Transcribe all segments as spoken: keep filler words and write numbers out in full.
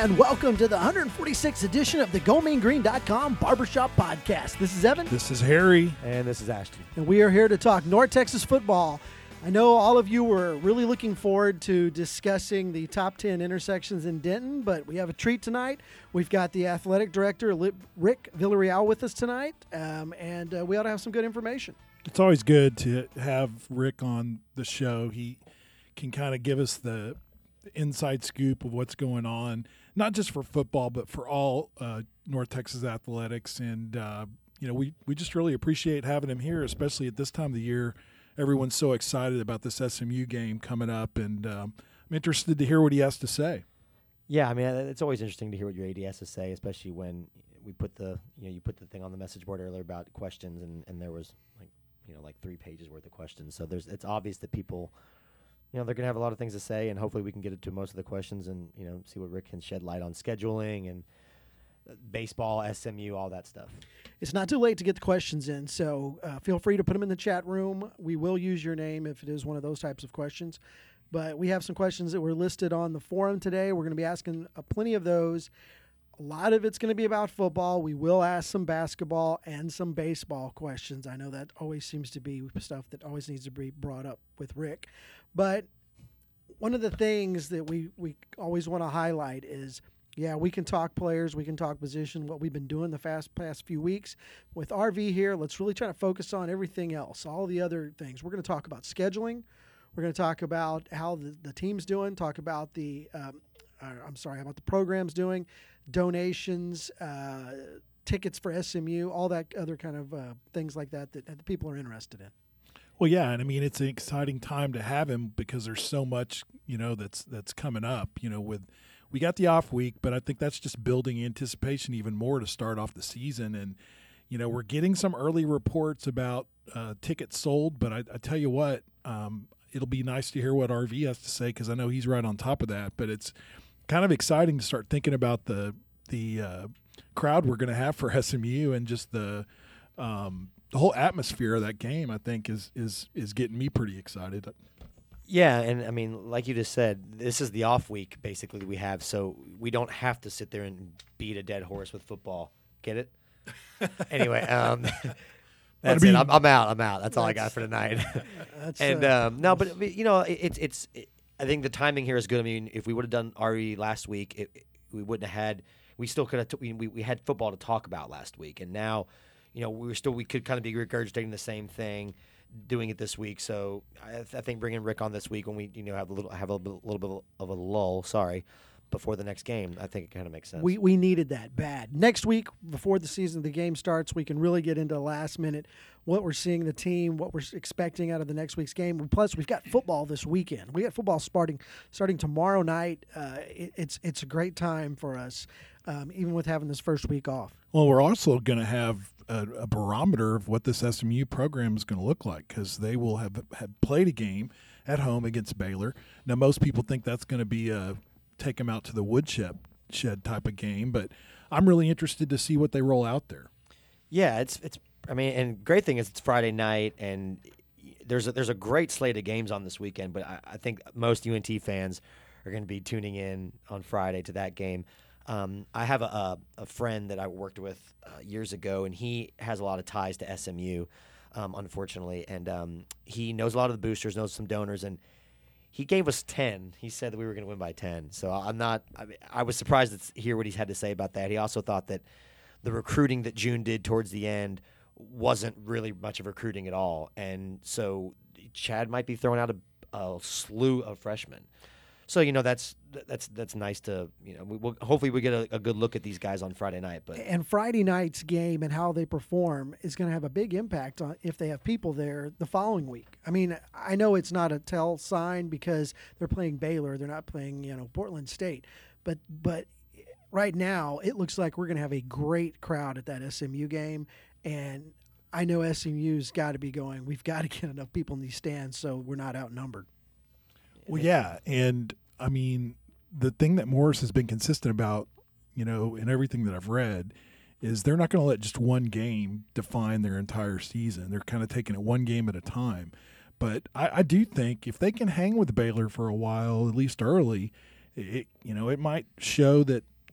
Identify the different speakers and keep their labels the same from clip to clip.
Speaker 1: And welcome to the one hundred forty-sixth edition of the Go Mean Green dot com Barbershop Podcast. This is Evan.
Speaker 2: This is Harry.
Speaker 3: And this is Ashton.
Speaker 1: And we are here to talk North Texas football. I know all of you were really looking forward to discussing the top ten intersections in Denton, but we have a treat tonight. We've got the athletic director, Rick Villarreal, with us tonight, um, and uh, we ought to have some good information.
Speaker 2: It's always good to have Rick on the show. He can kind of give us the inside scoop of what's going on, not just for football, but for all uh, North Texas athletics. And, uh, you know, we, we just really appreciate having him here, especially at this time of the year. Everyone's so excited about this S M U game coming up, and um, I'm interested to hear what he has to say.
Speaker 3: Yeah, I mean, it's always interesting to hear what your A D has to say, especially when we put the, you know, you put the thing on the message board earlier about questions, and, and there was like, you know, like three pages worth of questions. So there's, it's obvious that people, you know, they're going to have a lot of things to say, and hopefully we can get into most of the questions and, you know, see what Rick can shed light on scheduling and baseball, S M U, all that stuff.
Speaker 1: It's not too late to get the questions in, so uh, feel free to put them in the chat room. We will use your name if it is one of those types of questions. But we have some questions that were listed on the forum today. We're going to be asking uh, plenty of those. A lot of it's going to be about football. We will ask some basketball and some baseball questions. I know that always seems to be stuff that always needs to be brought up with Rick. But one of the things that we, we always want to highlight is, yeah, we can talk players, we can talk position, what we've been doing the fast past few weeks. With R V here, let's really try to focus on everything else, all the other things. We're going to talk about scheduling. We're going to talk about how the, the team's doing, talk about the, um, uh, I'm sorry, about the program's doing, donations, uh, tickets for S M U, all that other kind of uh, things like that, that that the people are interested in.
Speaker 2: Well, yeah, and I mean, it's an exciting time to have him because there's so much, you know, that's that's coming up, you know, with we got the off week, but I think that's just building anticipation even more to start off the season. And, you know, we're getting some early reports about uh, tickets sold, but I, I tell you what, um, it'll be nice to hear what R V has to say because I know he's right on top of that. But it's kind of exciting to start thinking about the the uh, crowd we're going to have for S M U and just the um, the whole atmosphere of that game. I think is is is getting me pretty excited.
Speaker 3: Yeah, and I mean, like you just said, this is the off week basically that we have, so we don't have to sit there and beat a dead horse with football. Get it? Anyway, um, that's I mean, it. I'm, I'm out. I'm out. That's all I got for tonight. and uh, um, no, but you know, it, it's it's. It, I think the timing here is good. I mean, if we would have done R E last week, it, it, we wouldn't have had. We still could have. T- we we had football to talk about last week, and now, you know, we were still we could kind of be regurgitating the same thing, doing it this week. So I, th- I think bringing Rick on this week when we you know have a little have a little, little bit of a lull. Sorry. Before the next game, I think it kind of makes sense.
Speaker 1: We we needed that bad. Next week, before the season, the game starts, we can really get into the last minute, what we're seeing the team, what we're expecting out of the next week's game. Plus, we've got football this weekend. We got football starting starting tomorrow night. Uh, it, it's it's a great time for us, um, even with having this first week off.
Speaker 2: Well, we're also going to have a, a barometer of what this S M U program is going to look like because they will have, have played a game at home against Baylor. Now, most people think that's going to be a take them out to the woodshed shed type of game, but I'm really interested to see what they roll out there.
Speaker 3: Yeah, it's it's. I mean, and great thing is it's Friday night, and there's a, there's a great slate of games on this weekend. But I, I think most U N T fans are going to be tuning in on Friday to that game. Um, I have a, a a friend that I worked with uh, years ago, and he has a lot of ties to S M U, um, unfortunately, and um, he knows a lot of the boosters, knows some donors, and he gave us ten. He said that we were going to win by ten. So I'm not – I mean, I was surprised to hear what he had to say about that. He also thought that the recruiting that June did towards the end wasn't really much of recruiting at all. And so Chad might be throwing out a, a slew of freshmen. So, you know, that's that's that's nice to, you know, we, we'll, hopefully we get a, a good look at these guys on Friday night. But
Speaker 1: And Friday night's game and how they perform is going to have a big impact on if they have people there the following week. I mean, I know it's not a tell sign because they're playing Baylor. They're not playing, you know, Portland State. But but right now it looks like we're going to have a great crowd at that S M U game. And I know S M U's got to be going, we've got to get enough people in these stands so we're not outnumbered.
Speaker 2: Well, yeah, and I mean, the thing that Morris has been consistent about, you know, in everything that I've read, is they're not going to let just one game define their entire season. They're kind of taking it one game at a time. But I, I do think if they can hang with Baylor for a while, at least early, it you know it might show that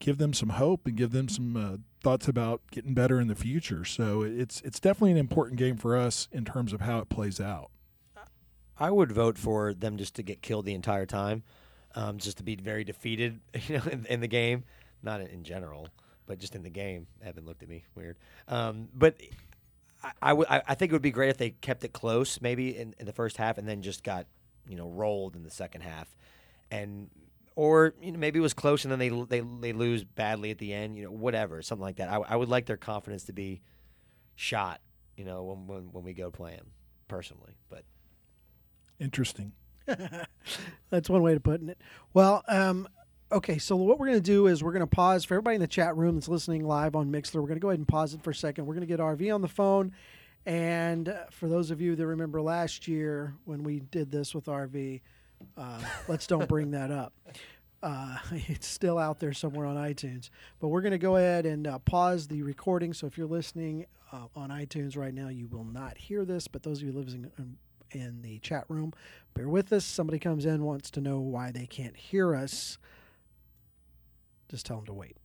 Speaker 2: give them some hope and give them some uh, thoughts about getting better in the future. So it's it's definitely an important game for us in terms of how it plays out.
Speaker 3: I would vote for them just to get killed the entire time, um, just to be very defeated, you know, in, in the game, not in, in general, but just in the game. Evan looked at me weird, um, but I, I, w- I I think it would be great if they kept it close, maybe in, in the first half, and then just got, you know, rolled in the second half, and or you know maybe it was close and then they they they lose badly at the end, you know, whatever, something like that. I, I would like their confidence to be shot, you know, when when, when we go play them, personally, but.
Speaker 2: Interesting.
Speaker 1: That's one way to put it. Well, um, okay, so what we're going to do is we're going to pause for everybody in the chat room that's listening live on Mixler. We're going to go ahead and pause it for a second. We're going to get R V on the phone. And uh, for those of you that remember last year when we did this with R V, uh, let's don't bring that up. Uh, it's still out there somewhere on iTunes. But we're going to go ahead and uh, pause the recording. So if you're listening uh, on iTunes right now, you will not hear this. But those of you living in in the chat room, bear with us. Somebody comes in, wants to know why they can't hear us. Just tell them to wait.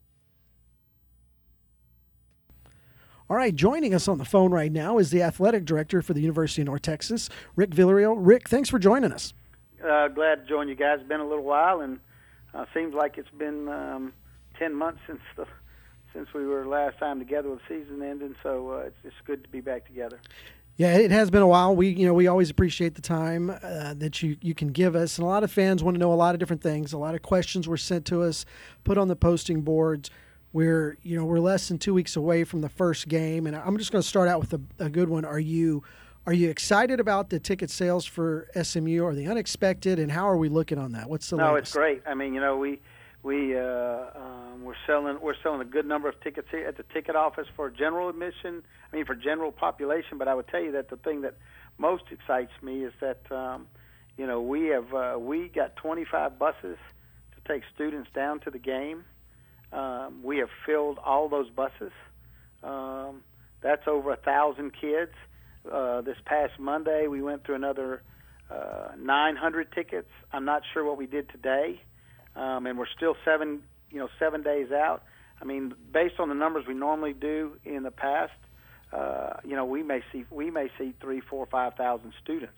Speaker 1: All right, joining us on the phone right now is the athletic director for the University of North Texas, Rick Villarreal. Rick, thanks for joining us.
Speaker 4: Uh, glad to join you guys. It's been a little while, and uh, seems like it's been um, ten months since the since we were last time together with the season ending. So uh, it's just good to be back together.
Speaker 1: Yeah, it has been a while. We, you know, we always appreciate the time uh, that you, you can give us. And a lot of fans want to know a lot of different things. A lot of questions were sent to us, put on the posting boards. We're, you know, we're less than two weeks away from the first game, and I'm just going to start out with a, a good one. Are you, are you excited about the ticket sales for S M U? Are they unexpected, and how are we looking on that? What's the
Speaker 4: no?
Speaker 1: latest?
Speaker 4: It's great. I mean, you know, we we uh, um, we're selling we're selling a good number of tickets here at the ticket office for general admission. I mean, for general population. But I would tell you that the thing that most excites me is that um, you know we have uh, we got twenty-five buses to take students down to the game. Um, we have filled all those buses. Um, that's over a thousand kids. Uh, this past Monday, we went through another uh, nine hundred tickets. I'm not sure what we did today, um, and we're still seven, you know, seven days out. I mean, based on the numbers we normally do in the past, uh, you know, we may see we may see three, four, five thousand students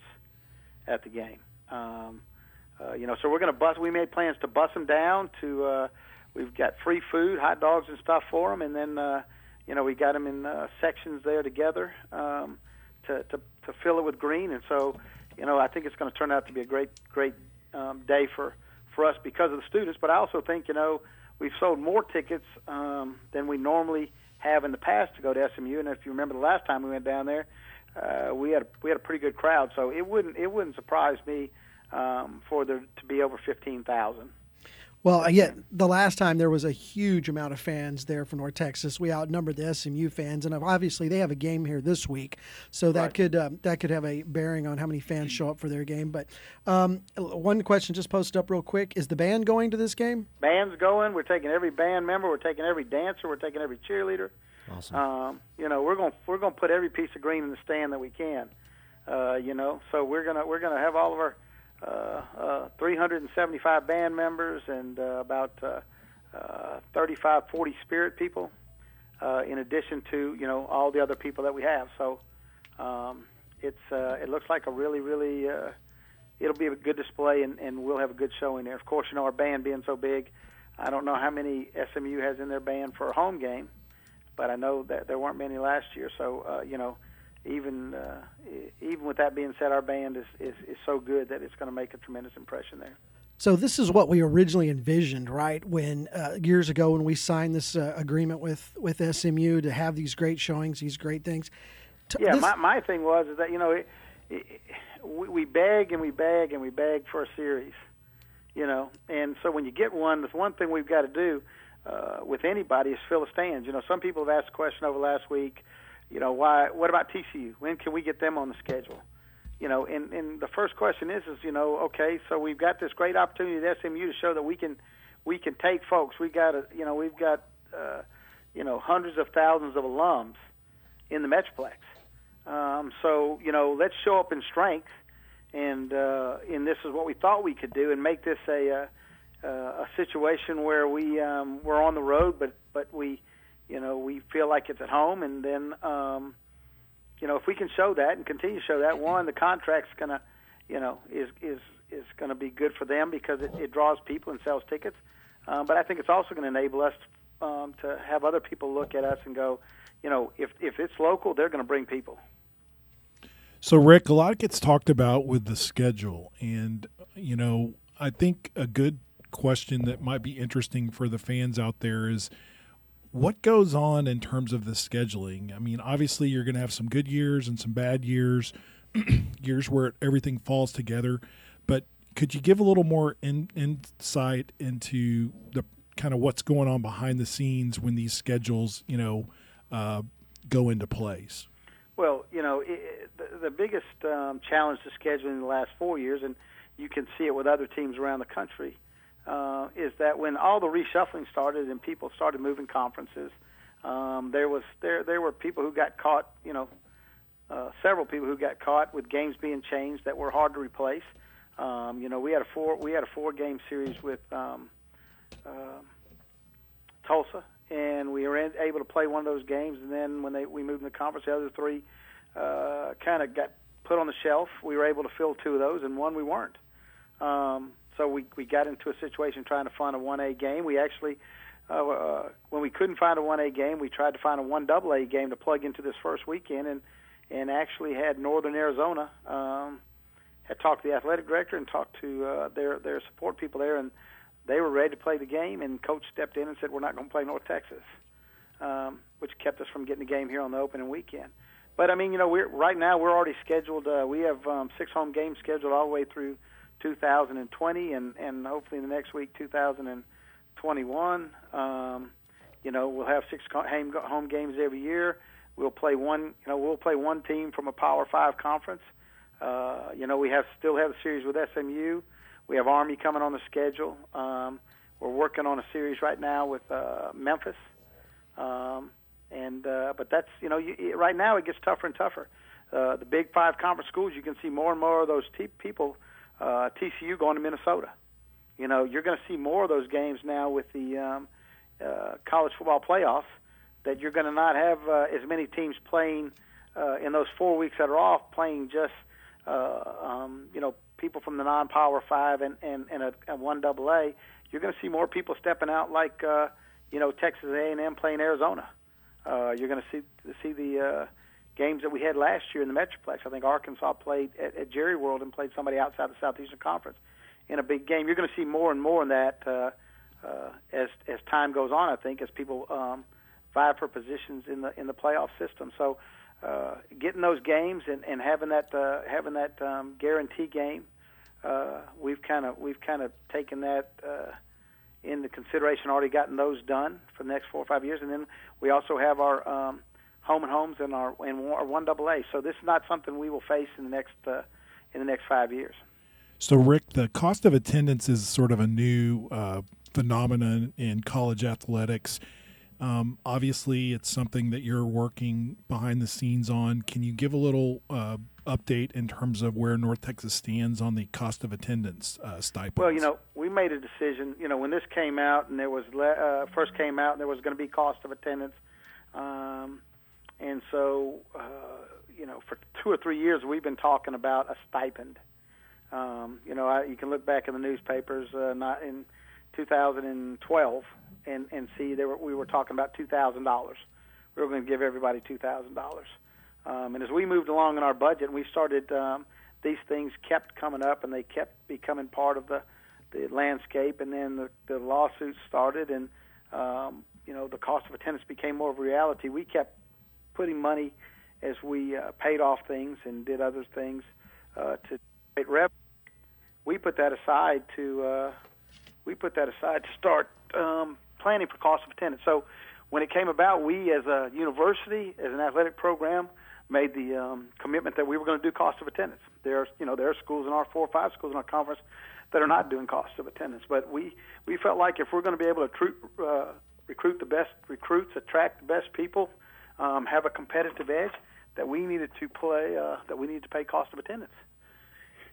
Speaker 4: at the game. Um, uh, you know, so we're going to bus. We made plans to bus them down to. Uh, we've got free food, hot dogs and stuff for them, and then uh, you know we got them in uh, sections there together. Um, To, to, to fill it with green, and so, you know, I think it's going to turn out to be a great, great um, day for, for us because of the students. But I also think, you know, we've sold more tickets um, than we normally have in the past to go to S M U. And if you remember the last time we went down there, uh, we had a, we had a pretty good crowd. So it wouldn't it wouldn't surprise me um, for there to be over fifteen thousand.
Speaker 1: Well, yeah, the last time there was a huge amount of fans there for North Texas. We outnumbered the S M U fans, and obviously they have a game here this week, so that
Speaker 4: Right.
Speaker 1: could um, that could have a bearing on how many fans show up for their game. But um, one question just posted up real quick: is the band going to this game?
Speaker 4: Band's going. We're taking every band member. We're taking every dancer. We're taking every cheerleader.
Speaker 3: Awesome.
Speaker 4: Um, you know, we're going we're going to put every piece of green in the stand that we can. Uh, you know, so we're gonna we're gonna have all of our uh, uh, three hundred seventy-five band members and uh, about uh, uh, thirty-five, forty spirit people, uh, in addition to you know all the other people that we have. So um, it's uh, it looks like a really really uh, it'll be a good display, and, and we'll have a good showing there. Of course, you know our band being so big, I don't know how many S M U has in their band for a home game, but I know that there weren't many last year. So uh, you know. Even uh, even with that being said, our band is, is, is so good that it's going to make a tremendous impression there.
Speaker 1: So this is what we originally envisioned, right? When uh, years ago when we signed this uh, agreement with, with S M U to have these great showings, these great things. T-
Speaker 4: Yeah,
Speaker 1: this-
Speaker 4: my my thing was is that you know it, it, we, we beg and we beg and we beg for a series, you know, and so when you get one, the one thing we've got to do uh, with anybody is fill the stands. You know, some people have asked the question over last week. You know, why? What about T C U? When can we get them on the schedule? You know, and, and the first question is, is you know, okay, so we've got this great opportunity at S M U to show that we can, we can take folks. We got a, you know, we've got, uh, you know, hundreds of thousands of alums in the Metroplex. Um, so you know, let's show up in strength, and uh, and this is what we thought we could do, and make this a, uh, uh, a situation where we um, we're on the road, but but we, you know, we feel like it's at home, and then, um, you know, if we can show that and continue to show that, one, the contract's gonna, you know, is is is going to be good for them because it, it draws people and sells tickets. Um, but I think it's also going to enable us um, to have other people look at us and go, you know, if if it's local, they're going to bring people.
Speaker 2: So, Rick, a lot gets talked about with the schedule. And, you know, I think a good question that might be interesting for the fans out there is what goes on in terms of the scheduling? I mean, obviously you're going to have some good years and some bad years, years where everything falls together. But could you give a little more in, insight into the kind of what's going on behind the scenes when these schedules, you know, uh, go into place?
Speaker 4: Well, you know, it, the, the biggest um, challenge to scheduling in the last four years, and you can see it with other teams around the country, uh, is that when all the reshuffling started and people started moving conferences, um, there was there there were people who got caught, you know, uh, several people who got caught with games being changed that were hard to replace. Um, you know, we had a four we had a four game series with um, uh, Tulsa. And we were able to play one of those games, and then when they, we moved in the conference, the other three uh, kind of got put on the shelf. We were able to fill two of those, and one we weren't. Um, so we, we got into a situation trying to find a one A game. We actually, uh, uh, when we couldn't find a one A game, we tried to find a one double A game to plug into this first weekend, and, and actually had Northern Arizona, um, had talked to the athletic director and talked to uh, their, their support people there, and they were ready to play the game, and Coach stepped in and said, we're not going to play North Texas, um, which kept us from getting the game here on the opening weekend. But, I mean, you know, we're right now we're already scheduled. Uh, we have um, six home games scheduled all the way through two thousand twenty, and, and hopefully the next week, two thousand twenty-one. Um, you know, we'll have six home home games every year. We'll play one, you know, we'll play one team from a Power Five conference. Uh, you know, we have still have a series with S M U. We have Army coming on the schedule. Um, we're working on a series right now with uh, Memphis, um, and uh, but that's you know you, right now it gets tougher and tougher. Uh, the Big Five conference schools, you can see more and more of those te- people. Uh, T C U going to Minnesota. You know, you're going to see more of those games now with the um, uh, college football playoffs. That you're going to not have uh, as many teams playing uh, in those four weeks that are off, playing just uh, um, you know. people from the non-Power Five and, and, and a, a one double A, you're going to see more people stepping out like, uh, you know, Texas A and M playing Arizona. Uh, you're going to see see the uh, games that we had last year in the Metroplex. I think Arkansas played at, at Jerry World and played somebody outside the Southeastern Conference in a big game. You're going to see more and more in that uh, uh, as as time goes on, I think, as people um, vie for positions in the in the playoff system. So Uh, getting those games and, and having that uh, having that um, guarantee game, uh, we've kind of we've kind of taken that uh, into consideration. Already gotten those done for the next four or five years, and then we also have our um, home and homes and our and our one double A. So this is not something we will face in the next uh, in the next five years.
Speaker 2: So, Rick, the cost of attendance is sort of a new uh, phenomenon in college athletics. Um, obviously, it's something that you're working behind the scenes on. Can you give a little uh, update in terms of where North Texas stands on the cost of attendance uh, stipends?
Speaker 4: Well, you know, we made a decision. You know, when this came out and there was le- uh, first came out, and there was going to be cost of attendance, um, and so uh, you know, for two or three years we've been talking about a stipend. Um, you know, I, you can look back in the newspapers, uh, not in two thousand twelve. And, and see, they were, we were talking about two thousand dollars. We were going to give everybody two thousand dollars. Um, and as we moved along in our budget, we started, um, these things kept coming up, and they kept becoming part of the, the landscape. And then the, the lawsuits started, and, um, you know, the cost of attendance became more of a reality. We kept putting money as we uh, paid off things and did other things uh, to generate revenue. We put that aside to, uh, we put that aside to start um, planning for cost of attendance. So when it came about, we as a university, as an athletic program, made the um, commitment that we were going to do cost of attendance. There are, you know, there are schools in our four or five schools in our conference that are not doing cost of attendance. But we, we felt like if we're going to be able to recruit, uh, recruit the best recruits, attract the best people, um, have a competitive edge, that we needed to play, uh, that we needed to pay cost of attendance.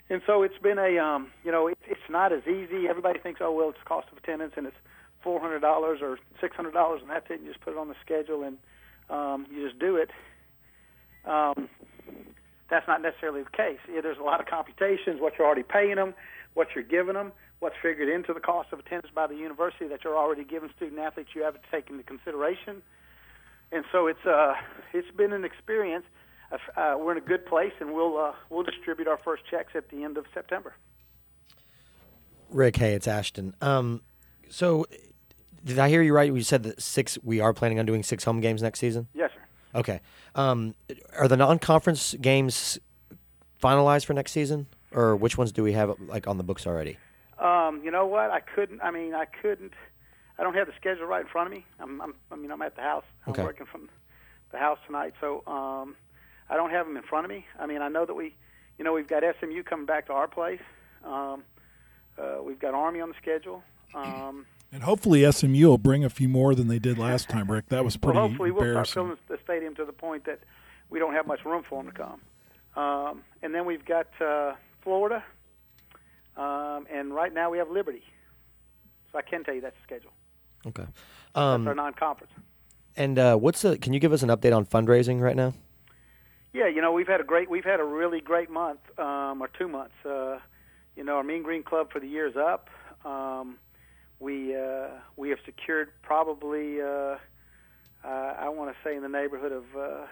Speaker 4: And so it's been a, um, you know, it, it's not as easy. Everybody thinks, oh, well, it's cost of attendance and it's four hundred dollars or six hundred dollars and that's it. You just put it on the schedule and um, you just do it. Um, that's not necessarily the case. Yeah, there's a lot of computations, what you're already paying them, what you're giving them, what's figured into the cost of attendance by the university that you're already giving student athletes you haven't taken into consideration. And so it's uh, it's been an experience. Uh, we're in a good place, and we'll uh, we'll distribute our first checks at the end of September.
Speaker 3: Rick, hey, it's Ashton. Um, so, did I hear you right? You said that six. We are planning on doing six home games next season.
Speaker 4: Yes, sir.
Speaker 3: Okay. Um, are the non-conference games finalized for next season, or which ones do we have like on the books already?
Speaker 4: Um, you know what? I couldn't. I mean, I couldn't. I don't have the schedule right in front of me. I'm, I'm I mean, I'm at the house. I'm
Speaker 3: Okay.
Speaker 4: working from the house tonight, so um, I don't have them in front of me. I mean, I know that we, you know, we've got S M U coming back to our place. Um, uh, we've got Army on the schedule. Um,
Speaker 2: And hopefully S M U will bring a few more than they did last time, Rick. That was pretty
Speaker 4: well, hopefully we'll start
Speaker 2: embarrassing.
Speaker 4: filling the stadium to the point that we don't have much room for them to come. Um, and then we've got uh, Florida, um, and right now we have Liberty. So I can tell you that's the schedule.
Speaker 3: Okay.
Speaker 4: That's
Speaker 3: Um,
Speaker 4: our non-conference.
Speaker 3: and uh, what's the? Can you give us an update on fundraising right now?
Speaker 4: Yeah, you know, we've had a great, we've had a really great month, um, or two months. Uh, you know, our Mean Green Club for the year is up. Um, we uh, we have secured probably, uh, uh, I want to say, in the neighborhood of uh,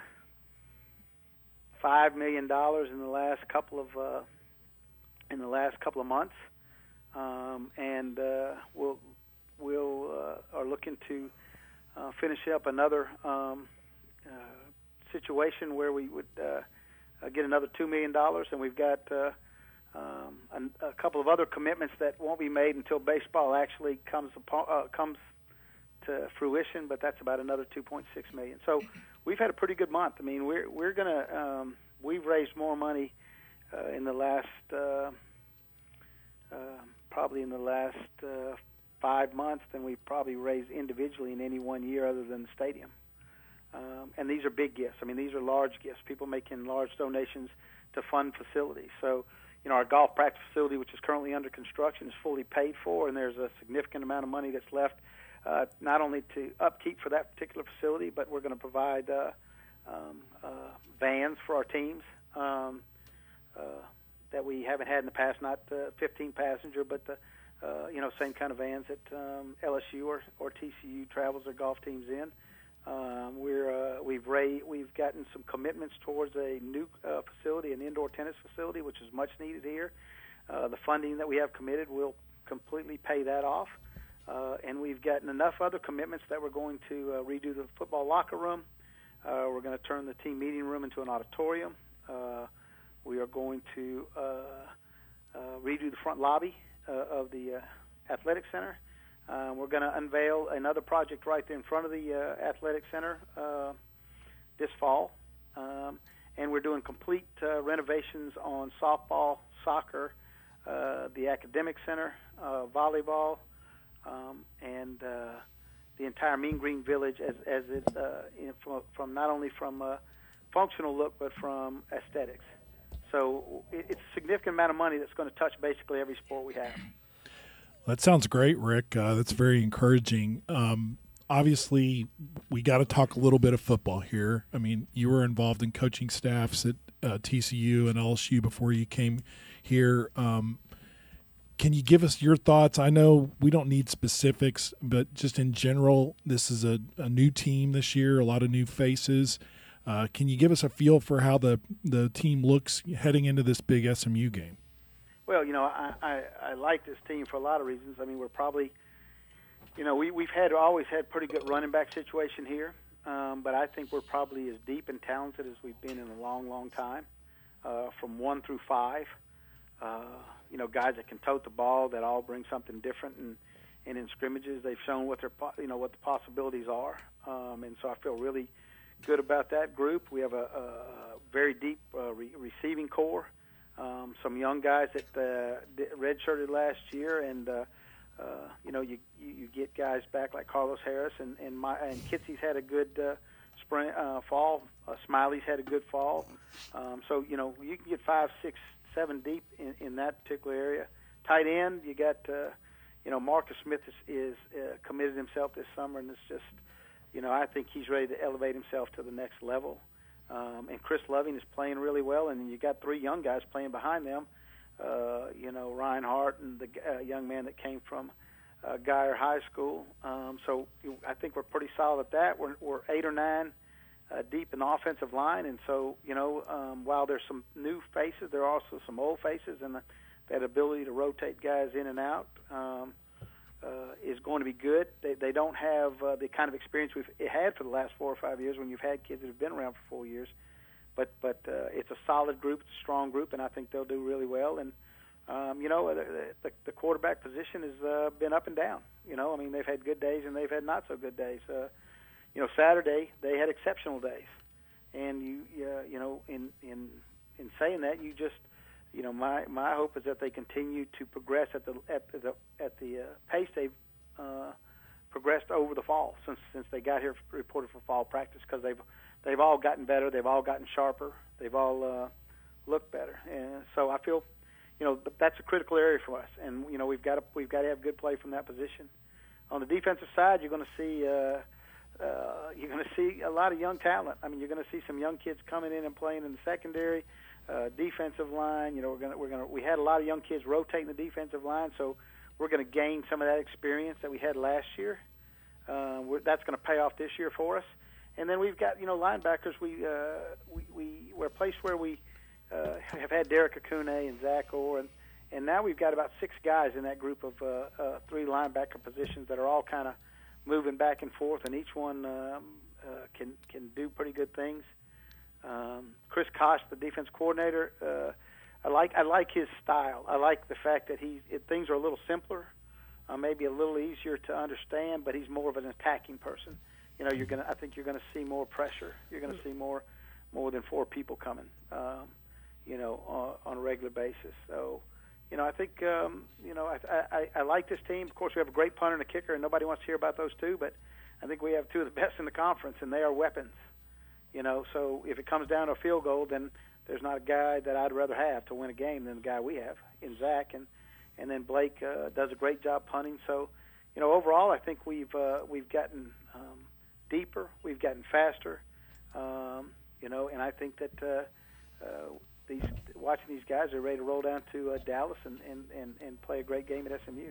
Speaker 4: five million dollars in the last couple of uh, in the last couple of months, um, and uh, we'll we'll uh, are looking to uh, finish up another. Um, uh, situation where we would uh, uh, get another two million dollars, and we've got uh, um, a, a couple of other commitments that won't be made until baseball actually comes upon, uh, comes to fruition. But that's about another two point six million dollars. So we've had a pretty good month. I mean, we're we're gonna um, we've raised more money uh, in the last uh, uh, probably in the last uh, five months than we've probably raised individually in any one year other than the stadium. Um, and these are big gifts. I mean, these are large gifts. People making large donations to fund facilities. So, you know, our golf practice facility, which is currently under construction, is fully paid for, and there's a significant amount of money that's left uh, not only to upkeep for that particular facility, but we're going to provide uh, um, uh, vans for our teams um, uh, that we haven't had in the past, not uh, fifteen passenger, but the uh, you know, same kind of vans that um, L S U or, or T C U travels their golf teams in. Um, we're uh, we've ra- we've gotten some commitments towards a new uh, facility, an indoor tennis facility, which is much needed here. Uh, the funding that we have committed will completely pay that off, uh, and we've gotten enough other commitments that we're going to uh, redo the football locker room. Uh, we're going to turn the team meeting room into an auditorium. Uh, we are going to uh, uh, redo the front lobby uh, of the uh, athletic center. Uh, we're going to unveil another project right there in front of the uh, athletic center uh, this fall, um, and we're doing complete uh, renovations on softball, soccer, uh, the academic center, uh, volleyball, um, and uh, the entire Mean Green Village as as it uh, in, from, from not only from a functional look but from aesthetics. So it, it's a significant amount of money that's going to touch basically every sport we have.
Speaker 2: That sounds great, Rick. Uh, that's very encouraging. Um, obviously, we got to talk a little bit of football here. I mean, you were involved in coaching staffs at uh, T C U and L S U before you came here. Um, can you give us your thoughts? I know we don't need specifics, but just in general, this is a, a new team this year, a lot of new faces. Uh, can you give us a feel for how the, the team looks heading into this big S M U game?
Speaker 4: Well, you know, I, I, I like this team for a lot of reasons. I mean, we're probably, you know, we, we've had always had pretty good running back situation here, um, but I think we're probably as deep and talented as we've been in a long, long time, uh, from one through five. Uh, you know, guys that can tote the ball, that all bring something different, and, and in scrimmages they've shown what their, you know, what the possibilities are, um, and so I feel really good about that group. We have a, a very deep uh, re- receiving core. Um, some young guys that uh, redshirted last year, and uh, uh, you know, you, you you get guys back like Carlos Harris, and and, my, and Kitsy's had a good uh, spring uh, fall. Uh, Smiley's had a good fall. Um, so you know, you can get five, six, seven deep in, in that particular area. Tight end, you got, uh, you know, Marcus Smith is, is uh, committed himself this summer, and it's just, you know, I think he's ready to elevate himself to the next level. Um, and Chris Loving is playing really well, and you got three young guys playing behind them. Uh, you know, Ryan Hart and the uh, young man that came from uh, Geyer High School. Um, so I think we're pretty solid at that. We're, we're eight or nine uh, deep in the offensive line, and so, you know, um, while there's some new faces, there are also some old faces, and the, that ability to rotate guys in and out um, uh, is going to be good. They, they don't have uh, the kind of experience we've had for the last four or five years when you've had kids that have been around for four years. But but uh, it's a solid group, it's a strong group, and I think they'll do really well. And um, you know, the, the, the quarterback position has uh, been up and down. You know, I mean, they've had good days and they've had not so good days. Uh, you know, Saturday they had exceptional days, and you uh, you know, in in in saying that, you just you know, my my hope is that they continue to progress at the at the at the uh, pace they've uh, progressed over the fall since since they got here reported for fall practice, because they've They've all gotten better. They've all gotten sharper. They've all uh, looked better. And so I feel, you know, that's a critical area for us. And you know, we've got to we've got to have good play from that position. On the defensive side, you're going to see uh, uh, you're going to see a lot of young talent. I mean, you're going to see some young kids coming in and playing in the secondary, uh, defensive line. You know, we're going to we're going to we had a lot of young kids rotating the defensive line, so we're going to gain some of that experience that we had last year. Uh, we're, that's going to pay off this year for us. And then we've got, you know, linebackers. We uh, we, we we're a place where we uh, have had Derek Akune and Zach Orr, and, and now we've got about six guys in that group of uh, uh, three linebacker positions that are all kind of moving back and forth, and each one um, uh, can can do pretty good things. Um, Chris Kosh, the defense coordinator, uh, I like I like his style. I like the fact that he it, things are a little simpler, uh, maybe a little easier to understand, but he's more of an attacking person. You know, you're gonna. I think you're gonna see more pressure. You're gonna see more, more than four people coming. Um, you know, uh, on a regular basis. So, you know, I think um, you know I, I I like this team. Of course, we have a great punter and a kicker, and nobody wants to hear about those two. But I think we have two of the best in the conference, and they are weapons. You know, so if it comes down to a field goal, then there's not a guy that I'd rather have to win a game than the guy we have in Zach, and and then Blake uh, does a great job punting. So, you know, overall, I think we've uh, we've gotten. Um, deeper, we've gotten faster, um, you know, and I think that uh, uh, these watching these guys are ready to roll down to uh, Dallas and, and, and, and play a great game at S M U.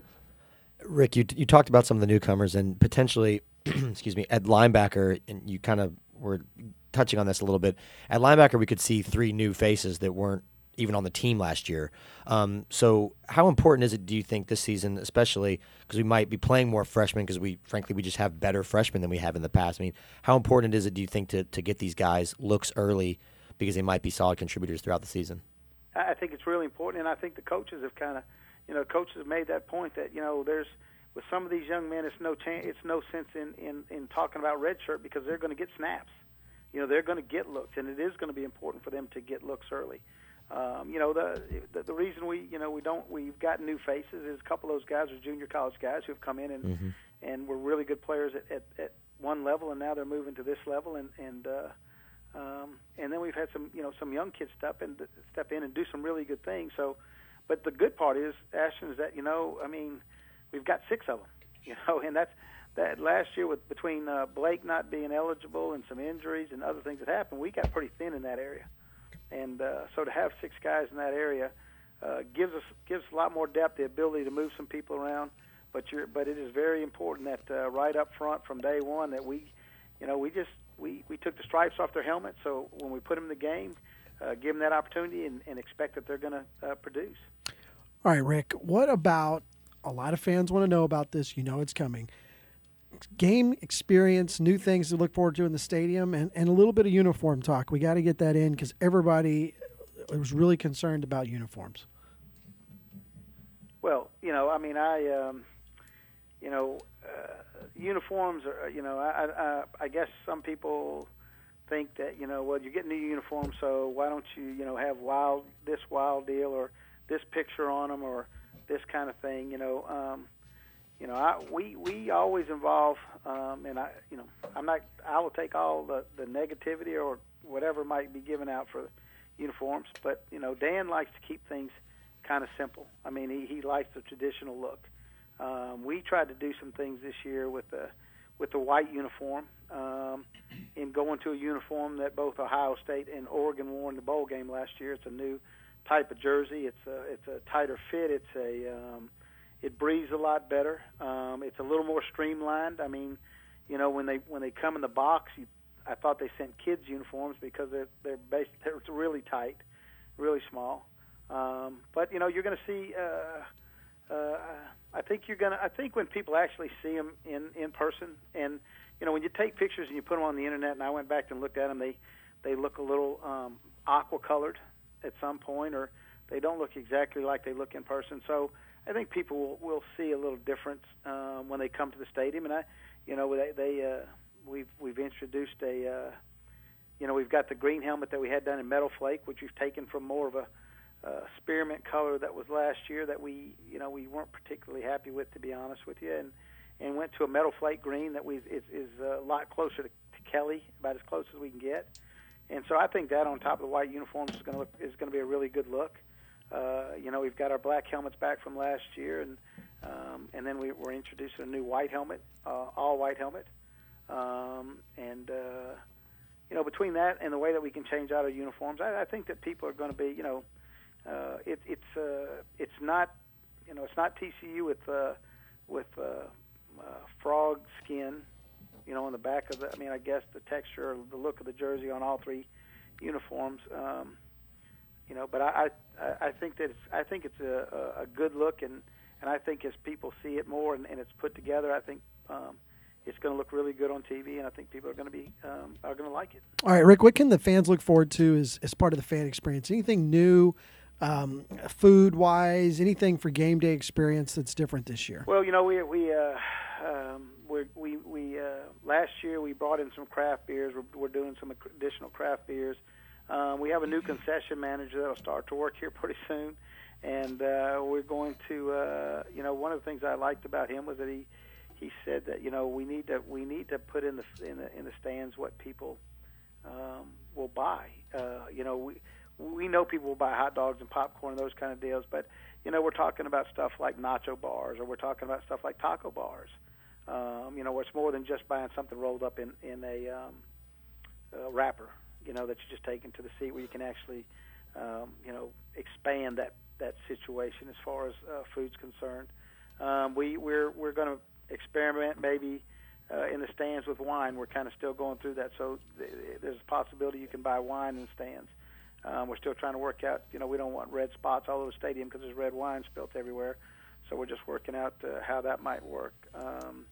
Speaker 3: Rick, you you talked about some of the newcomers and potentially, excuse me, at linebacker, and you kind of were touching on this a little bit. At linebacker, we could see three new faces that weren't even on the team last year. Um, so how important is it, do you think, this season, especially because we might be playing more freshmen because we, frankly, we just have better freshmen than we have in the past? I mean, how important is it, do you think, to, to get these guys looks early because they might be solid contributors throughout the season?
Speaker 4: I think it's really important, and I think the coaches have kind of, you know, coaches have made that point that, you know, there's, with some of these young men, it's no chance, it's no sense in, in, in talking about redshirt because they're going to get snaps. You know, they're going to get looks, and it is going to be important for them to get looks early. Um, you know, the, the the reason we, you know, we don't, we've got new faces is a couple of those guys are junior college guys who have come in and mm-hmm. and were really good players at, at, at one level, and now they're moving to this level, and and uh, um, and then we've had some, you know, some young kids step in, step in and do some really good things. So, but the good part is, Ashton, is that, you know, I mean, we've got six of them, you know, and that's that last year with between uh, Blake not being eligible and some injuries and other things that happened, we got pretty thin in that area. And uh, so to have six guys in that area uh, gives us gives a lot more depth, the ability to move some people around. But you're, but it is very important that uh, right up front from day one that we, you know, we just we, we took the stripes off their helmets. So when we put them in the game, uh, give them that opportunity and, and expect that they're going to uh, produce.
Speaker 1: All right, Rick. What about, a lot of fans want to know about this. You know it's coming. Game experience, new things to look forward to in the stadium, and, and a little bit of uniform talk. We got to get that in because everybody was really concerned about uniforms.
Speaker 4: Well, you know, I mean, I, um, you know, uh, uniforms are, you know, I, I, I guess some people think that, you know, well, you get new uniforms, so why don't you, you know, have wild this wild deal or this picture on them or this kind of thing, you know. Um, You know, I, we we always involve, um, and I, you know, I'm not. I will take all the, the negativity or whatever might be given out for uniforms. But you know, Dan likes to keep things kind of simple. I mean, he, he likes the traditional look. Um, we tried to do some things this year with the with the white uniform, um, in going to a uniform that both Ohio State and Oregon wore in the bowl game last year. It's a new type of jersey. It's a it's a tighter fit. It's a um, it breathes a lot better. Um, it's a little more streamlined. I mean, you know, when they when they come in the box, you, I thought they sent kids uniforms because they're they're based they're really tight, really small. Um, but you know, you're going to see. Uh, uh, I think you're going to. I think when people actually see them in, in person, and you know, when you take pictures and you put them on the internet, and I went back and looked at them, they they look a little um, aqua colored at some point, or they don't look exactly like they look in person. So I think people will, will see a little difference um, when they come to the stadium. And I, you know, they, they uh, we've we've introduced a, uh, you know, we've got the green helmet that we had done in Meadow Flake, which we've taken from more of a uh, spearmint color that was last year that we, you know, we weren't particularly happy with, to be honest with you, and and went to a Meadow Flake green that we is, is a lot closer to, to Kelly, about as close as we can get. And so I think that on top of the white uniforms is going to look is going to be a really good look. Uh, you know, we've got our black helmets back from last year, and um, and then we, we're introducing a new white helmet, uh, all white helmet. Um, and uh, you know, between that and the way that we can change out our uniforms, I, I think that people are going to be, you know, uh, it, it's uh, it's not, you know, it's not T C U with uh, with uh, uh, frog skin, you know, on the back of the, I mean, I guess the texture or the look of the jersey on all three uniforms, um, you know, but I, I, I think that it's, I think it's a, a good look, and, and I think as people see it more and, and it's put together, I think um, it's going to look really good on T V, and I think people are going to be, um, are going to like it.
Speaker 1: All right, Rick, what can the fans look forward to as, as part of the fan experience? Anything new, um, food-wise, anything for game day experience that's different this year?
Speaker 4: Well, you know, we, we, uh, um, We're, we we uh, last year we brought in some craft beers. We're, we're doing some additional craft beers. Um, we have a new concession manager that'll start to work here pretty soon, and uh, we're going to. Uh, you know, one of the things I liked about him was that he he said that you know we need to we need to put in the in the in the stands what people um, will buy. Uh, you know, we we know people will buy hot dogs and popcorn and those kind of deals, but you know we're talking about stuff like nacho bars, or we're talking about stuff like taco bars. Um, you know, where it's more than just buying something rolled up in, in a, um, a wrapper, you know, that you just take into the seat, where you can actually, um, you know, expand that, that situation as far as uh, food's concerned. Um, we, we're we're going to experiment maybe uh, in the stands with wine. We're kind of still going through that. So th- there's a possibility you can buy wine in the stands. Um, we're still trying to work out, you know, we don't want red spots all over the stadium because there's red wine spilt everywhere. So we're just working out uh, how that might work. Um,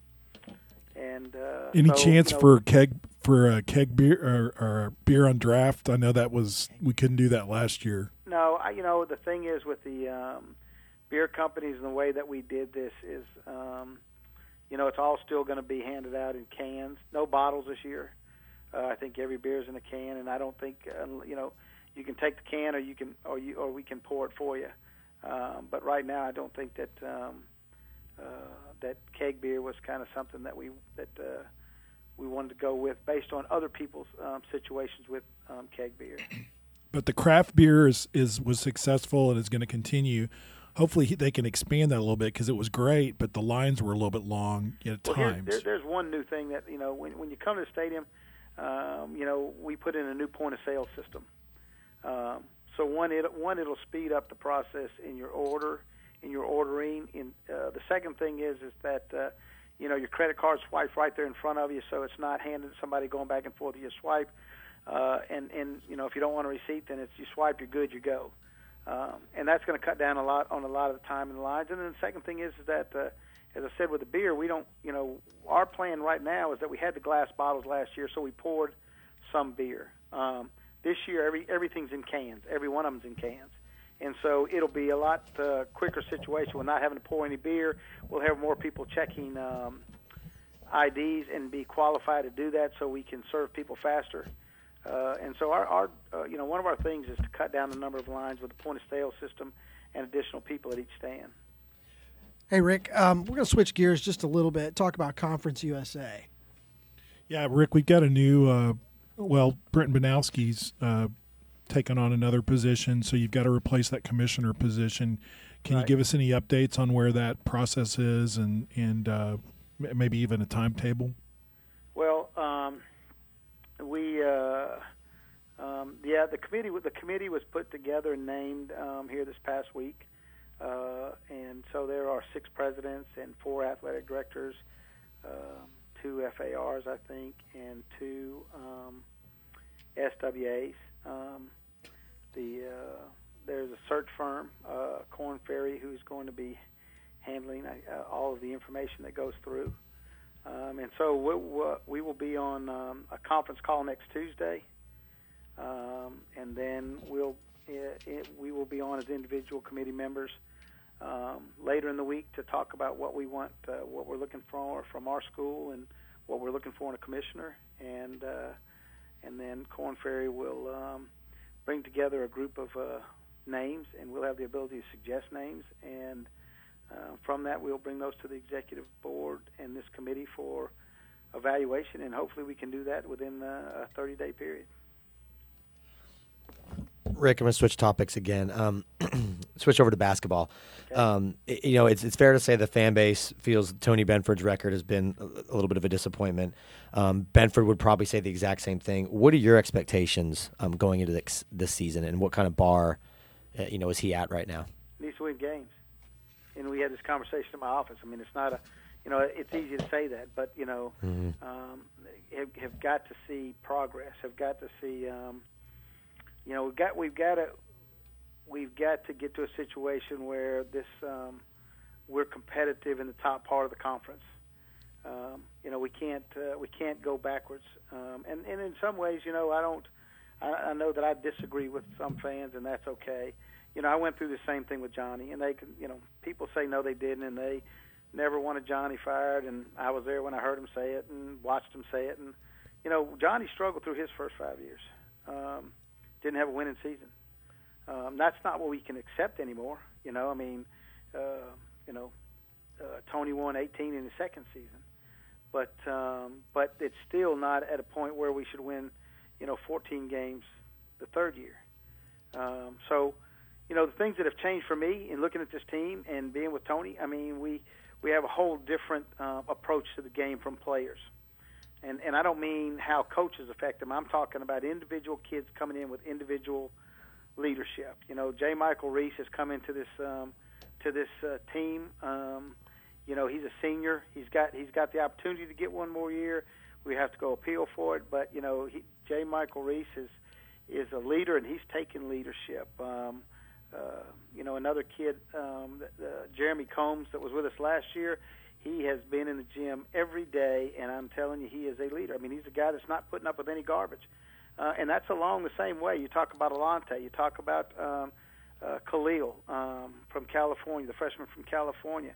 Speaker 4: and uh,
Speaker 2: any
Speaker 4: so,
Speaker 2: chance
Speaker 4: you know,
Speaker 2: for keg for a keg beer or, or beer on draft? I know that was we couldn't do that last year.
Speaker 4: No, I, you know the thing is with the um, beer companies and the way that we did this is, um, you know, it's all still going to be handed out in cans, no bottles this year. Uh, I think every beer's in a can, and I don't think uh, you know you can take the can or you can or you or we can pour it for you. Um, but right now, I don't think that um, uh, that keg beer was kind of something that we that uh, we wanted to go with based on other people's um, situations with um, keg beer.
Speaker 2: But the craft beer is, is was successful and is going to continue. Hopefully, they can expand that a little bit because it was great, but the lines were a little bit long at
Speaker 4: well,
Speaker 2: times.
Speaker 4: There, there's one new thing that you know when when you come to the stadium, um, you know we put in a new point of sale system. Um, So one, it one it'll speed up the process in your order, in your ordering. In uh, the second thing is is that uh, you know your credit card swipes right there in front of you, so it's not handed to somebody going back and forth. You swipe, uh, and and you know if you don't want a receipt, then it's you swipe, you're good, you go, um, and that's going to cut down a lot on a lot of the time in the lines. And then the second thing is, is that uh, as I said with the beer, we don't you know our plan right now is that we had the glass bottles last year, so we poured some beer. Um, This year, every everything's in cans. Every one of them's in cans. And so it'll be a lot uh, quicker situation. We're not having to pour any beer. We'll have more people checking um, I Ds and be qualified to do that so we can serve people faster. Uh, and so our, our uh, you know, one of our things is to cut down the number of lines with the point-of-sale system and additional people at each stand.
Speaker 1: Hey, Rick, um, we're going to switch gears just a little bit, talk about Conference U S A.
Speaker 2: Yeah, Rick, we've got a new uh, – well, Brenton Banowski's uh, taken on another position, so you've got to replace that commissioner position. Can
Speaker 4: Right.
Speaker 2: you give us any updates on where that process is, and and uh, m- maybe even a timetable?
Speaker 4: Well, um, we uh, um, yeah, the committee the committee was put together and named um, here this past week, uh, and so there are six presidents and four athletic directors, um, two F A Rs, I think, and two um, S W As. Um, the uh, there's a search firm, uh, Korn Ferry, who's going to be handling uh, all of the information that goes through. Um, and so we, we will be on um, a conference call next Tuesday, um, and then we'll it, it, we will be on as individual committee members um, later in the week to talk about what we want, uh, what we're looking for from our school, and what we're looking for in a commissioner. And uh, and then Korn Ferry will um, bring together a group of uh, names, and we'll have the ability to suggest names. And Uh, from that, we'll bring those to the executive board and this committee for evaluation, and hopefully we can do that within uh, a thirty-day period.
Speaker 3: Rick, I'm going to switch topics again. Um, switch over to basketball.
Speaker 4: Okay.
Speaker 3: Um, it- you know, it's it's fair to say the fan base feels Tony Benford's record has been a, a little bit of a disappointment. Um, Benford would probably say the exact same thing. What are your expectations um, going into this, this season, and what kind of bar, uh, you know, is he at right now?
Speaker 4: Needs to win games. And we had this conversation in my office. I mean, it's not a, you know, it's easy to say that, but, you know,
Speaker 3: Mm-hmm.
Speaker 4: um, have, have got to see progress, have got to see, um, you know, we've got, we've got to, we've got to get to a situation where this, um, we're competitive in the top part of the conference. Um, you know, we can't, uh, we can't go backwards. Um, and, and in some ways, you know, I don't, I, I know that I disagree with some fans, and that's okay. You know, I went through the same thing with Johnny, and they can, you know, people say no, they didn't, and they never wanted Johnny fired, and I was there when I heard him say it and watched him say it, and you know, Johnny struggled through his first five years, um, didn't have a winning season. Um, that's not what we can accept anymore. You know, I mean, uh, you know, uh, Tony won eighteen in his second season, but um, but it's still not at a point where we should win, you know, fourteen games the third year. Um, so. You know, the things that have changed for me in looking at this team and being with Tony, I mean, we, we have a whole different uh, approach to the game from players. And and I don't mean how coaches affect them. I'm talking about individual kids coming in with individual leadership. You know, J. Michael Reese has come into this um, to this uh, team. Um, you know, he's a senior. He's got he's got the opportunity to get one more year. We have to go appeal for it. But, you know, he, J. Michael Reese is, is a leader, and he's taken leadership. Um Uh, you know, another kid, um, uh, Jeremy Combs, that was with us last year, he has been in the gym every day, and I'm telling you, he is a leader. I mean, he's a guy that's not putting up with any garbage. Uh, and that's along the same way. You talk about Alante, you talk about um, uh, Khalil um, from California, the freshman from California.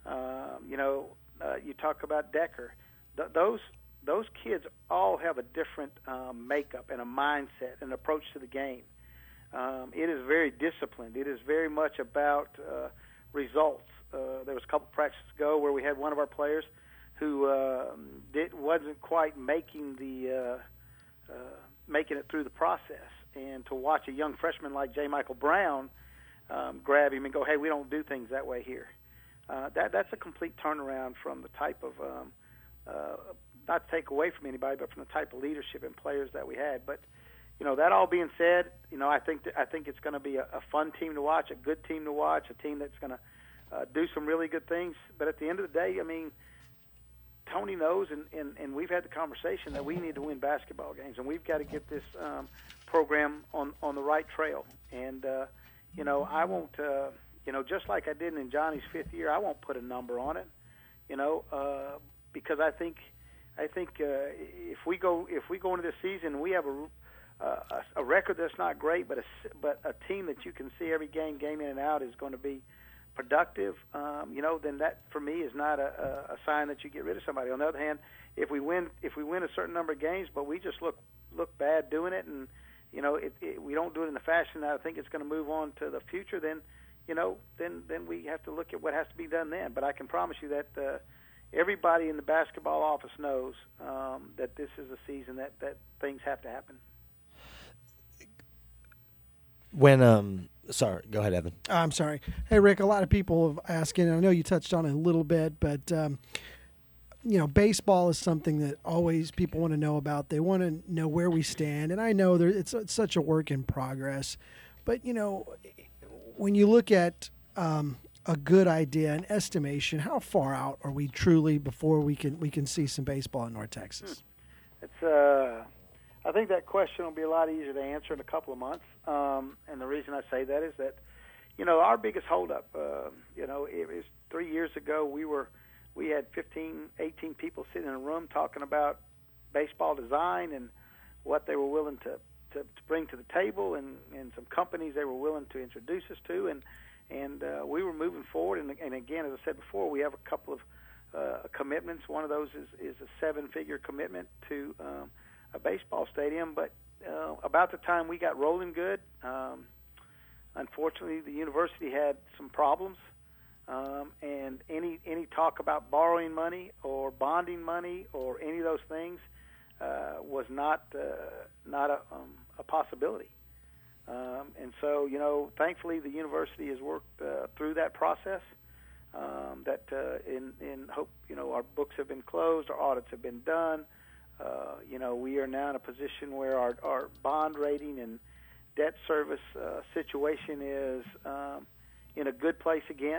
Speaker 4: Um, you know, uh, you talk about Decker. Th- those those kids all have a different um, makeup and a mindset and approach to the game. Um, it is very disciplined. It is very much about uh, results. Uh, there was a couple practices ago where we had one of our players who uh, did, wasn't quite making the uh, uh, making it through the process, and to watch a young freshman like J. Michael Brown um, grab him and go, "Hey, we don't do things that way here." Uh, that that's a complete turnaround from the type of um, uh, not to take away from anybody, but from the type of leadership and players that we had, but. You know, that all being said, you know, I think that, I think it's going to be a, a fun team to watch, a good team to watch, a team that's going to uh, do some really good things. But at the end of the day, I mean, Tony knows, and, and, and we've had the conversation that we need to win basketball games, and we've got to get this um, program on, on the right trail. And, uh, you know, I won't, uh, you know, just like I did in Johnny's fifth year, I won't put a number on it, you know, uh, because I think I think uh, if we go if we go into this season and we have a Uh, a, a record that's not great, but a, but a team that you can see every game, game in and out, is going to be productive, um, you know, then that for me is not a, a, a sign that you get rid of somebody. On the other hand, if we win if we win a certain number of games, but we just look look bad doing it, and you know it, it, we don't do it in the fashion that I think it's going to move on to the future, then you know then then we have to look at what has to be done then. But I can promise you that uh, everybody in the basketball office knows um, that this is a season that, that things have to happen.
Speaker 3: when um, sorry, go ahead, Evan.
Speaker 1: I'm sorry. Hey, Rick, a lot of people have asking, and I know you touched on it a little bit, but, um, you know, baseball is something that always people want to know about. They want to know where we stand, and I know there, it's, it's such a work in progress. But, you know, when you look at um, a good idea, an estimation, how far out are we truly before we can we can see some baseball in North Texas?
Speaker 4: It's uh, I think that question will be a lot easier to answer in a couple of months. Um, and the reason I say that is that, you know, our biggest holdup, uh, you know, it was three years ago we were we had fifteen, eighteen people sitting in a room talking about baseball design and what they were willing to, to, to bring to the table, and, and some companies they were willing to introduce us to, and and uh, we were moving forward. And, and again, as I said before, we have a couple of uh, commitments. One of those is, is a seven-figure commitment to um, a baseball stadium. But uh, about the time we got rolling good, um, unfortunately, the university had some problems. Um, and any any talk about borrowing money or bonding money or any of those things uh, was not uh, not a, um, a possibility. Um, and so, you know, thankfully the university has worked uh, through that process. Um, that uh, in in hope, you know, our books have been closed, our audits have been done. Uh, you know, we are now in a position where our our bond rating and debt service uh, situation is um, in a good place again.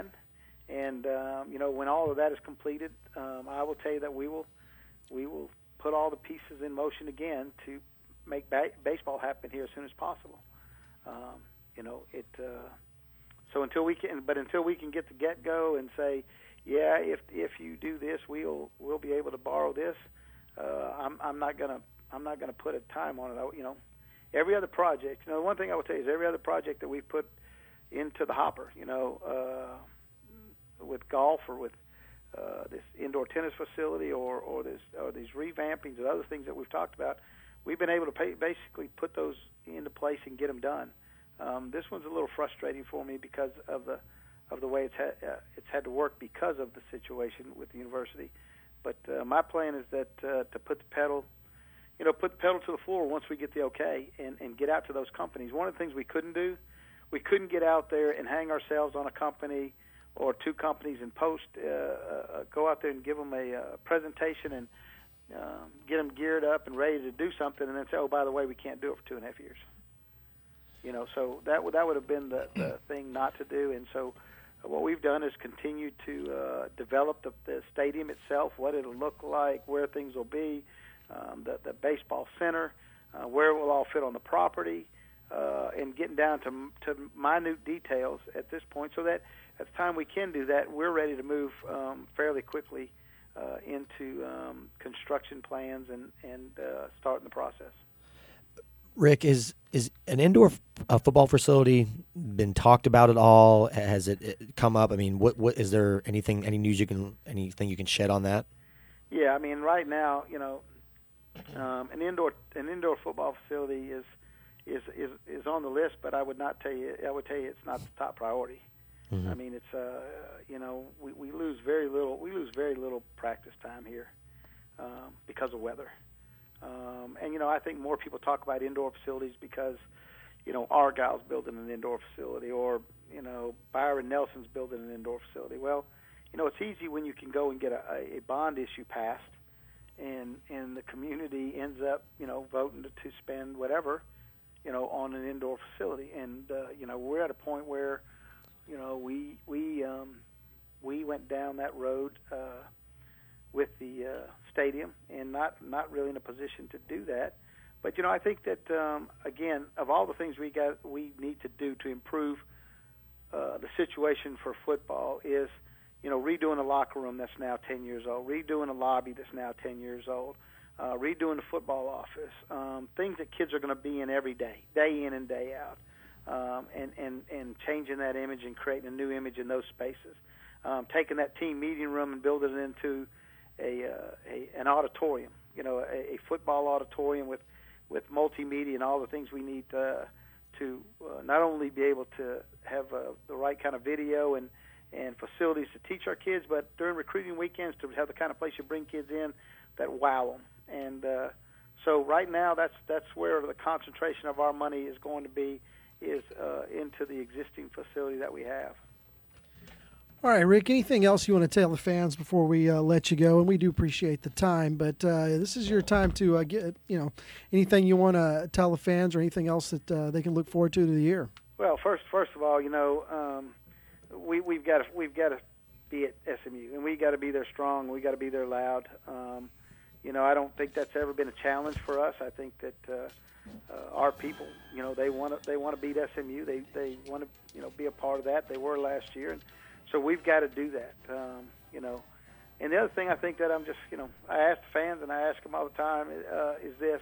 Speaker 4: And um, you know, when all of that is completed, um, I will tell you that we will we will put all the pieces in motion again to make ba- baseball happen here as soon as possible. Um, you know, it. Uh, so until we can, but until we can get the get go and say, yeah, if if you do this, we'll we'll be able to borrow this. Uh, I'm I'm not gonna I'm not gonna put a time on it. I, you know, every other project. You know, one thing I will tell you is every other project that we put into the hopper. You know. Uh, with golf or with uh, this indoor tennis facility or, or, this, or these revampings and other things that we've talked about, we've been able to pay, basically put those into place and get them done. Um, this one's a little frustrating for me because of the of the way it's had, uh, it's had to work because of the situation with the university. But uh, my plan is that uh, to put the pedal, you know, put the pedal to the floor once we get the okay and, and get out to those companies. One of the things we couldn't do, we couldn't get out there and hang ourselves on a company or two companies and post, uh, uh, go out there and give them a uh, presentation and um, get them geared up and ready to do something, and then say, oh, by the way, we can't do it for two and a half years. You know, so that would that would have been the, the thing not to do. And so uh, what we've done is continue to uh, develop the, the stadium itself, what it'll look like, where things will be, um, the, the baseball center, uh, where it will all fit on the property, uh, and getting down to to minute details at this point, so that at the time we can do that, we're ready to move um, fairly quickly uh, into um, construction plans and, and uh, starting the process.
Speaker 3: Rick, is is an indoor uh, football facility been talked about at all? Has it, it come up? I mean, what what is there anything, any news you can, anything you can shed on that?
Speaker 4: Yeah, I mean, right now, you know, um, an indoor an indoor football facility is is is is on the list, but I would not tell you. I would tell you it's not the top priority. Mm-hmm. I mean, it's uh, you know, we, we lose very little. We lose very little practice time here um, because of weather. Um, and you know, I think more people talk about indoor facilities because, you know, Argyle's building an indoor facility, or you know, Byron Nelson's building an indoor facility. Well, you know, it's easy when you can go and get a, a bond issue passed, and and the community ends up, you know, voting to, to spend whatever, you know, on an indoor facility. And uh, you know, we're at a point where, you know, we we um, we went down that road uh, with the uh, stadium, and not not really in a position to do that. But you know, I think that um, again, of all the things we got, we need to do to improve uh, the situation for football is, you know, redoing a locker room that's now ten years old, redoing a lobby that's now ten years old, uh, redoing the football office, um, things that kids are going to be in every day, day in and day out. Um, and, and, and changing that image and creating a new image in those spaces. Um, taking that team meeting room and building it into a, uh, a an auditorium, you know, a, a football auditorium with, with multimedia and all the things we need uh, to uh, not only be able to have uh, the right kind of video and, and facilities to teach our kids, but during recruiting weekends to have the kind of place you bring kids in that wow them. And uh, so right now that's, that's where the concentration of our money is going to be, is uh, into the existing facility that we have.
Speaker 1: All right, Rick, anything else you want to tell the fans before we uh, let you go? And we do appreciate the time, but uh, this is your time to uh, get, you know, anything you want to tell the fans or anything else that uh, they can look forward to to the year.
Speaker 4: Well, first, first of all, you know, um, we, we've got to, we've got to be at S M U, and we got to be there strong. We got to be there loud. Um, you know, I don't think that's ever been a challenge for us. I think that uh, uh, our people, you know, they want to, they want to beat S M U. They, they want to, you know, be a part of that. They were last year, and so we've got to do that, um, you know. And the other thing I think that I'm just, you know, I ask the fans and I ask them all the time uh, is this: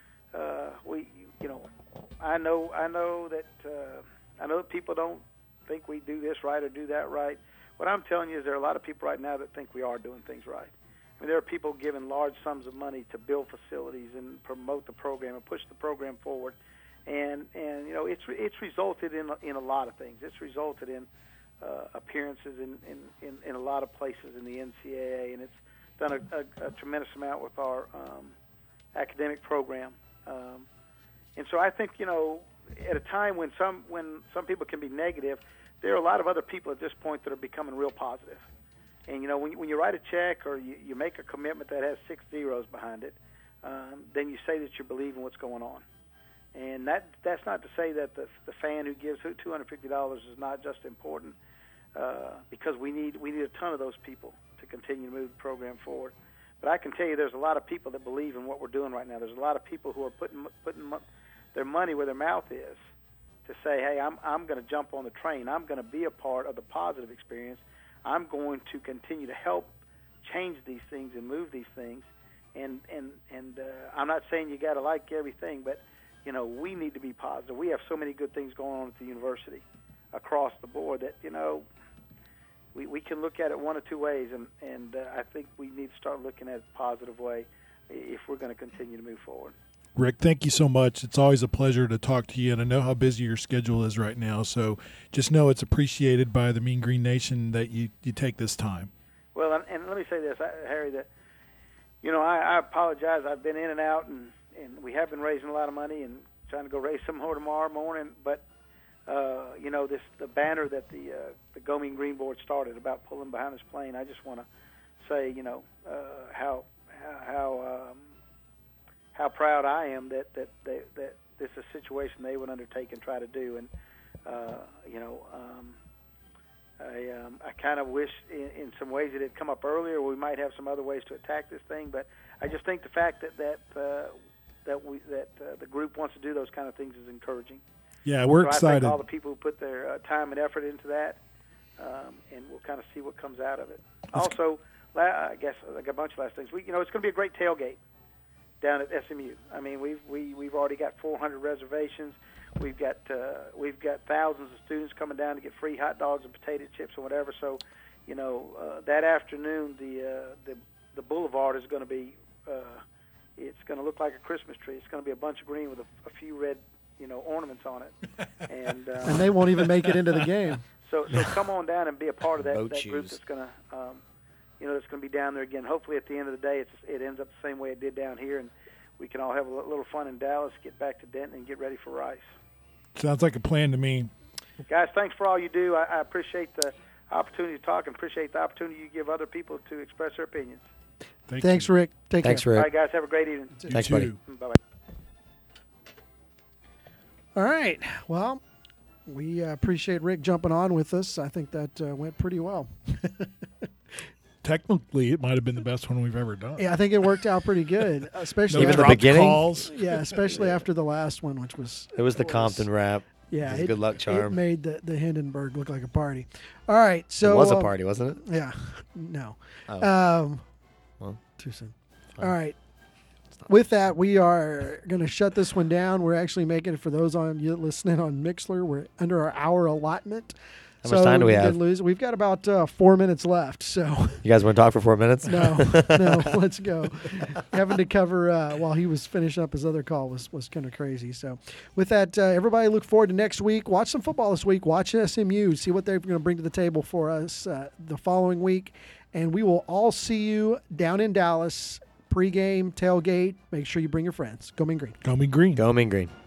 Speaker 4: uh, we, you know, I know, I know that uh, I know that people don't think we do this right or do that right. What I'm telling you is there are a lot of people right now that think we are doing things right. I mean, there are people giving large sums of money to build facilities and promote the program and push the program forward, and and you know, it's it's resulted in in a lot of things. It's resulted in Uh, appearances in, in, in, in a lot of places in the N C double A, and it's done a, a, a tremendous amount with our um, academic program. Um, and so I think, you know, at a time when some when some people can be negative, there are a lot of other people at this point that are becoming real positive. And, you know, when you, when you write a check or you, you make a commitment that has six zeros behind it, um, then you say that you believe in what's going on. And that that's not to say that the, the fan who gives two hundred fifty dollars is not just important, uh, because we need we need a ton of those people to continue to move the program forward. But I can tell you there's a lot of people that believe in what we're doing right now. There's a lot of people who are putting putting their money where their mouth is to say, hey, I'm I'm going to jump on the train. I'm going to be a part of the positive experience. I'm going to continue to help change these things and move these things. And, and, and uh, I'm not saying you got to like everything, but you know, we need to be positive. We have so many good things going on at the university across the board that, you know, we, we can look at it one or two ways, and, and uh, I think we need to start looking at it a positive way if we're going to continue to move forward.
Speaker 2: Rick, thank you so much. It's always a pleasure to talk to you, and I know how busy your schedule is right now, so just know it's appreciated by the Mean Green Nation that you, you take this time.
Speaker 4: Well, and, and let me say this, Harry, that, you know, I, I apologize. I've been in and out, and And we have been raising a lot of money and trying to go raise some more tomorrow morning. But uh, you know, this the banner that the uh, the Go Mean Green board started about pulling behind this plane. I just want to say, you know, uh, how how um, how proud I am that that they, that this is a situation they would undertake and try to do. And uh, you know, um, I um, I kind of wish in, in some ways it had come up earlier. We might have some other ways to attack this thing, but I just think the fact that that uh, that we that uh, the group wants to do those kind of things is encouraging.
Speaker 2: Yeah, we're
Speaker 4: so
Speaker 2: excited.
Speaker 4: I thank all the people who put their uh, time and effort into that, um, and we'll kind of see what comes out of it.
Speaker 2: That's
Speaker 4: also, la- I guess like a bunch of last things. We, you know, it's going to be a great tailgate down at S M U. I mean, we've we we've already got four hundred reservations. We've got uh, we've got thousands of students coming down to get free hot dogs and potato chips and whatever. So, you know, uh, that afternoon the uh, the the boulevard is going to be. Uh, it's going to look like a Christmas tree. It's going to be a bunch of green with a, a few red, you know, ornaments on it, and uh,
Speaker 1: And they won't even make it into the game.
Speaker 4: So, so come on down and be a part of that,
Speaker 3: Boat
Speaker 4: that group
Speaker 3: shoes.
Speaker 4: that's going to, um, you know, that's going to be down there again. Hopefully, at the end of the day, it's, it ends up the same way it did down here, and we can all have a little fun in Dallas, get back to Denton, and get ready for Rice.
Speaker 2: Sounds like a plan to me.
Speaker 4: Guys, thanks for all you do. I, I appreciate the opportunity to talk and appreciate the opportunity you give other people to express their opinions.
Speaker 2: Thank
Speaker 1: Thanks,
Speaker 2: you.
Speaker 1: Rick. Take
Speaker 3: Thanks,
Speaker 1: care.
Speaker 3: Rick.
Speaker 4: All right, guys, have a great evening.
Speaker 2: You
Speaker 3: Thanks,
Speaker 2: too.
Speaker 3: buddy.
Speaker 4: Bye-bye.
Speaker 1: All right. Well, we uh, appreciate Rick jumping on with us. I think that uh, went pretty well.
Speaker 2: Technically, it might have been the best one we've ever done.
Speaker 1: Yeah, I think it worked out pretty good, especially
Speaker 3: Even the
Speaker 1: after,
Speaker 2: dropped
Speaker 3: beginning?
Speaker 2: calls.
Speaker 1: yeah, especially after the last one, which was
Speaker 3: It was the Compton rap.
Speaker 1: yeah,
Speaker 3: It was a
Speaker 1: it,
Speaker 3: good luck
Speaker 1: it
Speaker 3: charm.
Speaker 1: made the, the Hindenburg look like a party. All right, so
Speaker 3: it was a
Speaker 1: um,
Speaker 3: party, wasn't it?
Speaker 1: Yeah, no,
Speaker 3: Oh.
Speaker 1: um,
Speaker 3: Well,
Speaker 1: too soon.
Speaker 3: fine.
Speaker 1: All right. With that, we are going to shut this one down. We're actually making it for those on you listening on Mixler. We're under our hour allotment.
Speaker 3: How much time do we
Speaker 1: did
Speaker 3: have?
Speaker 1: Lose. We've got about uh, four minutes left. So
Speaker 3: You guys want to talk for four minutes?
Speaker 1: no, no, let's go. Having to cover uh, while he was finishing up his other call was, was kind of crazy. So with that, uh, everybody look forward to next week. Watch some football this week. Watch S M U. See what they're going to bring to the table for us uh, the following week. And we will all see you down in Dallas. Pre-game, tailgate. Make sure you bring your friends. Go Mean Green.
Speaker 2: Go Mean Green.
Speaker 3: Go Mean Green.